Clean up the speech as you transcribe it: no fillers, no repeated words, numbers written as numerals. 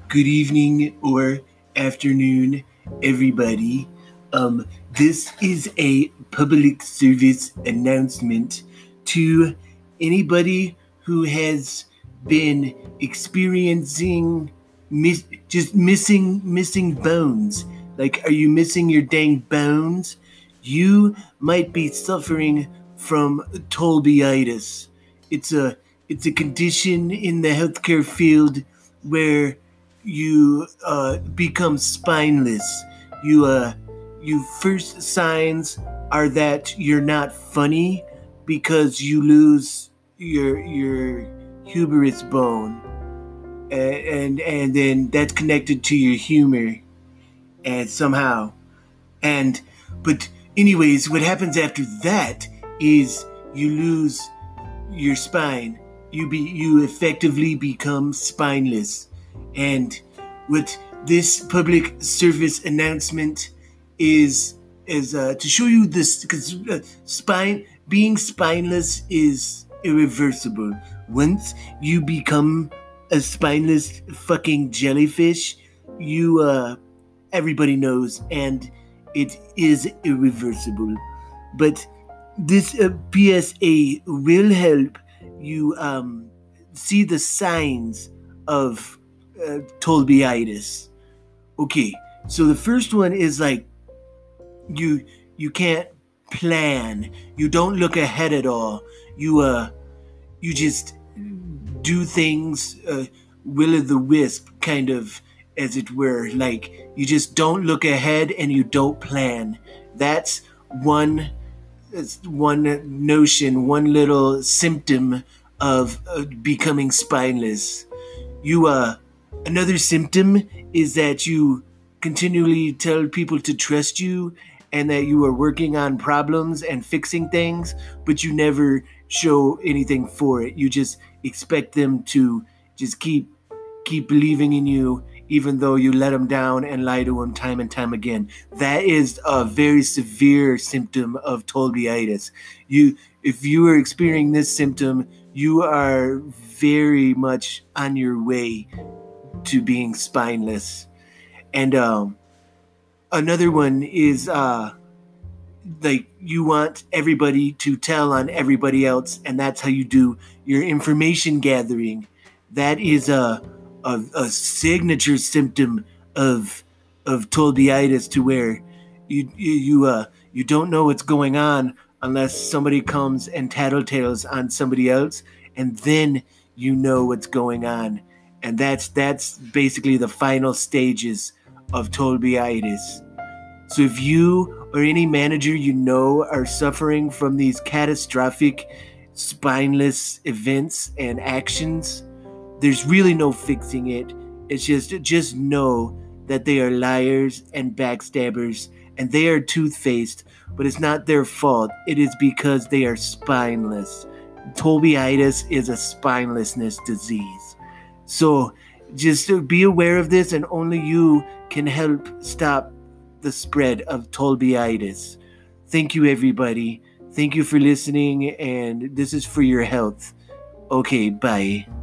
Good evening or afternoon, everybody. This is a public service announcement to anybody who has been experiencing just missing bones. Like, are you missing your dang bones? You might be suffering from tolbiitis. It's a it's a condition in the healthcare field where you become spineless. You first signs are that you're not funny because you lose your humerus bone, and then that's connected to your humor, and somehow, and but anyways, what happens after that is you lose your spine. You effectively become spineless. And what this public service announcement is to show you this, because being spineless is irreversible. Once you become a spineless fucking jellyfish, you everybody knows, and it is irreversible. But this PSA will help you see the signs of tolbiitis. Okay, so the first one is like you can't plan. You don't look ahead at all. You just do things will o' the wisp, kind of, as it were. Like, you just don't look ahead and you don't plan. That's one notion, one little symptom of becoming spineless. Another symptom is that you continually tell people to trust you and that you are working on problems and fixing things, but you never show anything for it. You just expect them to just keep believing in you, even though you let them down and lie to them time and time again. That is a very severe symptom of tolbiitis. If you are experiencing this symptom, you are very much on your way to being spineless. And another one is like, you want everybody to tell on everybody else, and that's how you do your information gathering. That is a signature symptom of tolbiitis, to where you don't know what's going on unless somebody comes and tattletales on somebody else, and then you know what's going on. And that's basically the final stages of tolbiitis. So if you or any manager you know are suffering from these catastrophic spineless events and actions, there's really no fixing it. It's just know that they are liars and backstabbers, and they are tooth-faced, but it's not their fault. It is because they are spineless. Tolbiitis is a spinelessness disease. So just be aware of this, and only you can help stop the spread of tolbiitis. Thank you, everybody. Thank you for listening, and this is for your health. Okay, bye.